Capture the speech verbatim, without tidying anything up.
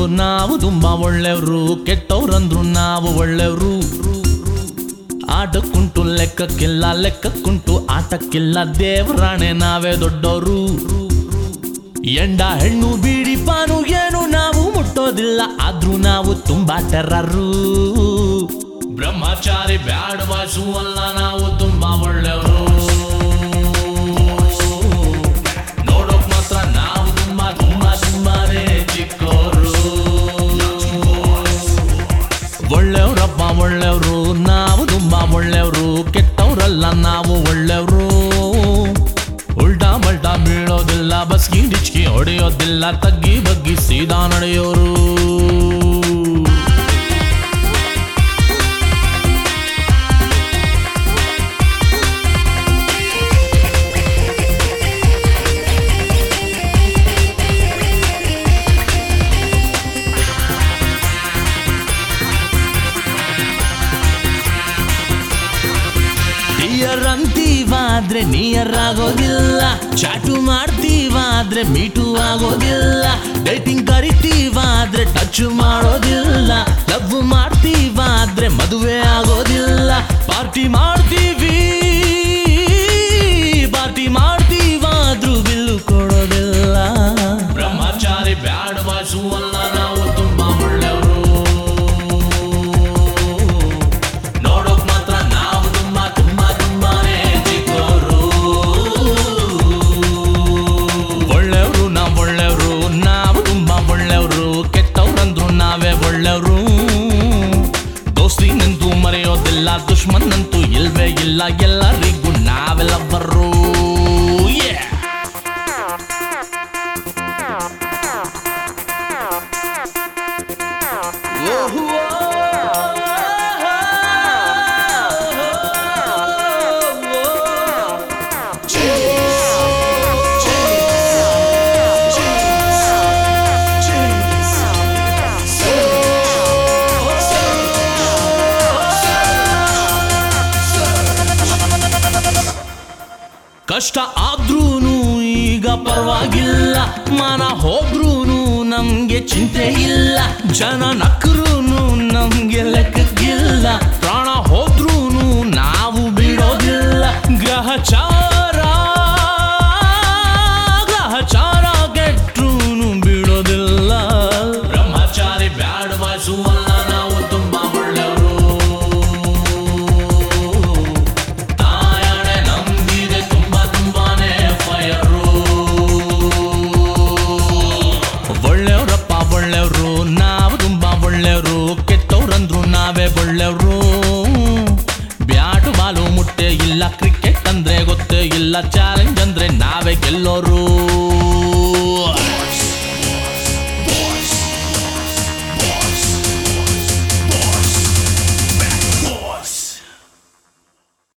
ನಾವು ತುಂಬಾ ಒಳ್ಳೆಯವರು, ಕೆಟ್ಟವ್ರಂದ್ರು ನಾವು ಒಳ್ಳೆಯವರು. ಆಟಕ್ಕುಂಟು ಲೆಕ್ಕಕ್ಕಿಲ್ಲ, ಲೆಕ್ಕಕ್ಕುಂಟು ಆಟಕ್ಕಿಲ್ಲ, ದೇವರಾಣೆ ನಾವೇ ದೊಡ್ಡವರು. ಎಂಡ ಹೆಣ್ಣು ಬೀಡಿ ಪಾನು ಏನು ನಾವು ಮುಟ್ಟೋದಿಲ್ಲ, ಆದ್ರೂ ನಾವು ತುಂಬಾ ಟೆರ್ರರು. ಬ್ರಹ್ಮಚಾರಿ ಬ್ಯಾಡ್ ವಾಸು ಅಲ್ಲ, ನಾವು ತುಂಬಾ ಒಳ್ಳೆಯವರು. ನೋಡೋಕ್ ಮಾತ್ರ ನಾವು ತುಂಬಾ ತುಂಬಾ ತುಂಬಾನೇ ಚಿಕ್ಕವರು. ಒಳ್ಳೆಯವ್ರಪ್ಪ ಒಳ್ಳೆಯವರು, ನಾವು ತುಂಬಾ ಒಳ್ಳೆಯವರು, ಕೆಟ್ಟವ್ರಲ್ಲ ನಾವು ಒಳ್ಳೆಯವರು. ಉಲ್ಟಾ ಬಲ್ಟಾ ಬೀಳೋದಿಲ್ಲ, ಬಸ್ಕಿ ಡಿಚ್ಕಿ ಹೊಡೆಯೋದಿಲ್ಲ, ತಗ್ಗಿ ಬಗ್ಗಿ ಸೀದಾ ನಡೆಯೋರು. ನಿಯರ್ ಅಂತೀವಾದ್ರೆ ನಿಯರ್ ಆಗೋದಿಲ್ಲ, ಚಾಟು ಮಾಡ್ತೀವಾದ್ರೆ ಮೀಟು ಆಗೋದಿಲ್ಲ, ಡೇಟಿಂಗ್ ಕರಿತೀವಾದ್ರೆ ಟಚ್ ಮಾಡೋದಿಲ್ಲ, ಲವ್ ಮಾಡ್ತೀವಾದ್ರೆ ಮದುವೆ ಆಗೋದಿಲ್ಲ, ಪಾರ್ಟಿ ಮಾಡ್ತೀವಿ ಪಾರ್ಟಿ ಮಾಡ್ತೀವಾದ್ರೂ ಬಿಲ್ಲು ಕೊಡೋದಿಲ್ಲ. ಬ್ರಹ್ಮಚಾರಿ ಬ್ಯಾಡ್ ವಾಸು ಅಲ್ಲ, ನಾವು ತುಂಬಾ ಒಳ್ಳೆಯವರು. ದೋಸ್ತಿನಂತೂ ಮರೆಯೋದಿಲ್ಲ, ದುಶ್ಮನ್ನಂತೂ ಇಲ್ವೇ ಇಲ್ಲ, ಎಲ್ಲರಿಗೂ ನಾವೆಲ್ಲ ಬರ್ರು. ಕಷ್ಟ ಆದ್ರೂನು ಈಗ ಪರವಾಗಿಲ್ಲ, ಮಾನ ಹೋದ್ರೂನು ನಮ್ಗೆ ಚಿಂತೆ ಇಲ್ಲ, ಜನ ನಕ್ರೂನು ನಮ್ಗೆ ಲೆಕ್ಕಕ್ಕಿಲ್ಲ, ಪ್ರಾಣ ಹೋದ್ರೂನು ನಾವು ಬಿಡೋದಿಲ್ಲ. ಗ್ರಹಚಾರ ಗ್ರಹಚಾರ ಕೆಟ್ರೂನು ಬಿಡೋದಿಲ್ಲ. ಬ್ರಹ್ಮಚಾರಿ ಬ್ಯಾಡ್ ವಾಸು ಅಲ್ಲ, ನಾವು ತುಂಬಾ ಒಳ್ಳೆಯವರು. ಒಳ್ಳೆಯವ್ರಪ್ಪ ಒಳ್ಳೆಯವರು, ನಾವು ತುಂಬಾ ಒಳ್ಳೆಯವರು, ಕೆಟ್ಟವ್ರಂದ್ರು ನಾವೇ ಒಳ್ಳೆಯವರು. ಬ್ಯಾಟು ಬಾಲು ಮುಟ್ಟೆ ಇಲ್ಲ, ಕ್ರಿಕೆಟ್ ಅಂದ್ರೆ ಗೊತ್ತೇ ಇಲ್ಲ, ಚಾಲೆಂಜ್ ಅಂದ್ರೆ ನಾವೇ ಗೆಲ್ಲೋರು.